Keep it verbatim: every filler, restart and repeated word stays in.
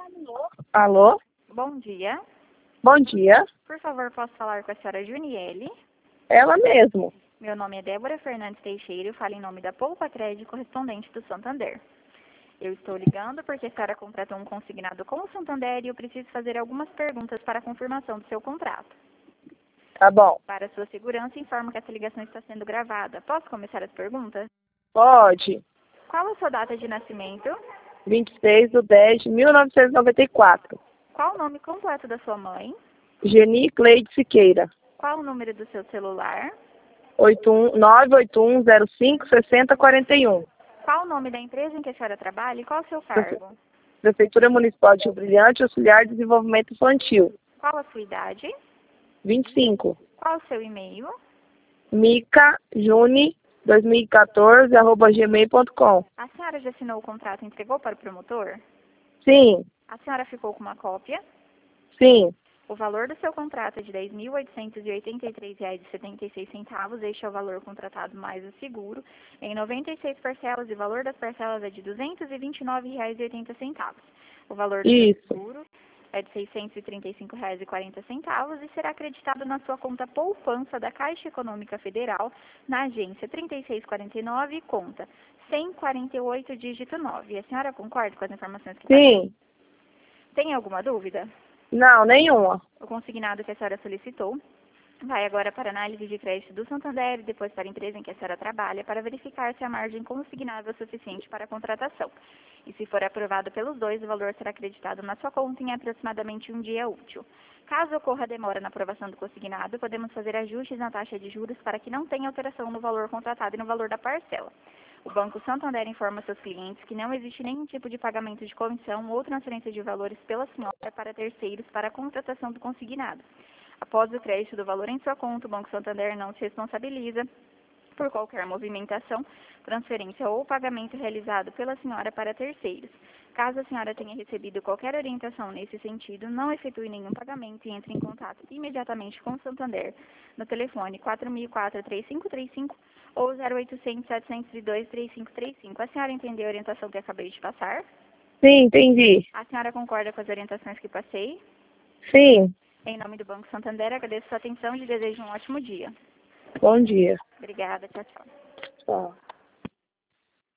Alô? Bom dia. Bom dia. Por favor, posso falar com a senhora Juniele? Ela mesmo. Meu nome é Débora Fernandes Teixeira e falo em nome da Poupa Crédito correspondente do Santander. Eu estou ligando porque a senhora contratou um consignado com o Santander e eu preciso fazer algumas perguntas para a confirmação do seu contrato. Tá bom. Para sua segurança, informo que essa ligação está sendo gravada. Posso começar as perguntas? Pode. Qual a sua data de nascimento? vinte e seis de dez de mil novecentos e noventa e quatro. Qual o nome completo da sua mãe? Geni Cleide Siqueira. Qual o número do seu celular? nove oito um zero cinco seis zero quatro um. Qual o nome da empresa em que a senhora trabalha e qual o seu cargo? Prefeitura Municipal de Rio Brilhante, Auxiliar de Desenvolvimento Infantil. Qual a sua idade? vinte e cinco. Qual o seu e-mail? mica juni dois mil e quatorze arroba gmail ponto com. A senhora já assinou o contrato e entregou para o promotor? Sim, A senhora ficou com uma cópia? sim, O valor do seu contrato é de dez mil oitocentos e oitenta e três reais e setenta e seis centavos. Este é o valor contratado mais o seguro, em noventa e seis parcelas, e o valor das parcelas é de duzentos e vinte e nove reais e oitenta centavos. O valor do seu isso. seguro é de seiscentos e trinta e cinco reais e quarenta centavos e será acreditado na sua conta poupança da Caixa Econômica Federal, na agência trinta e seis quarenta e nove, conta cento e quarenta e oito, dígito nove. A senhora concorda com as informações que passei? Sim. Tem alguma dúvida? Não, nenhuma. O consignado que a senhora solicitou vai agora para análise de crédito do Santander e depois para a empresa em que a senhora trabalha para verificar se a margem consignável é suficiente para a contratação. E se for aprovado pelos dois, o valor será acreditado na sua conta em aproximadamente um dia útil. Caso ocorra demora na aprovação do consignado, podemos fazer ajustes na taxa de juros para que não tenha alteração no valor contratado e no valor da parcela. O Banco Santander informa seus clientes que não existe nenhum tipo de pagamento de comissão ou transferência de valores pela senhora para terceiros para a contratação do consignado. Após o crédito do valor em sua conta, o Banco Santander não se responsabiliza por qualquer movimentação, transferência ou pagamento realizado pela senhora para terceiros. Caso a senhora tenha recebido qualquer orientação nesse sentido, não efetue nenhum pagamento e entre em contato imediatamente com o Santander no telefone quatro mil e quatro, três cinco três cinco ou zero oitocentos, setecentos e dois, três cinco três cinco. A senhora entendeu a orientação que acabei de passar? Sim, entendi. A senhora concorda com as orientações que passei? Sim. Em nome do Banco Santander, agradeço sua atenção e lhe desejo um ótimo dia. Bom dia. Obrigada, tchau, tchau. Tchau.